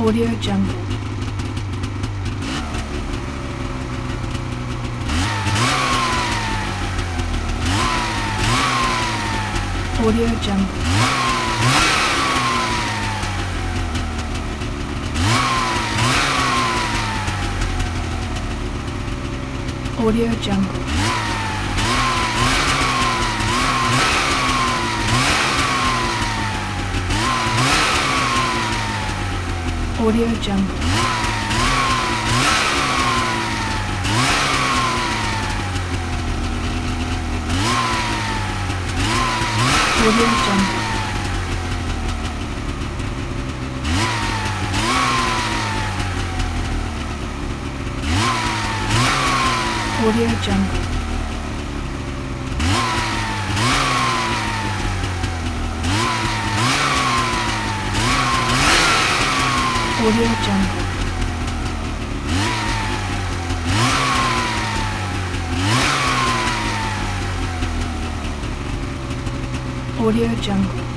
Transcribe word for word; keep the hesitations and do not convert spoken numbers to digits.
Audio Jungle. Audio Jungle. Audio Jungle. Audio Jungle. Audio Jungle. Audio Jungle. Audio Jungle. Audio Jungle.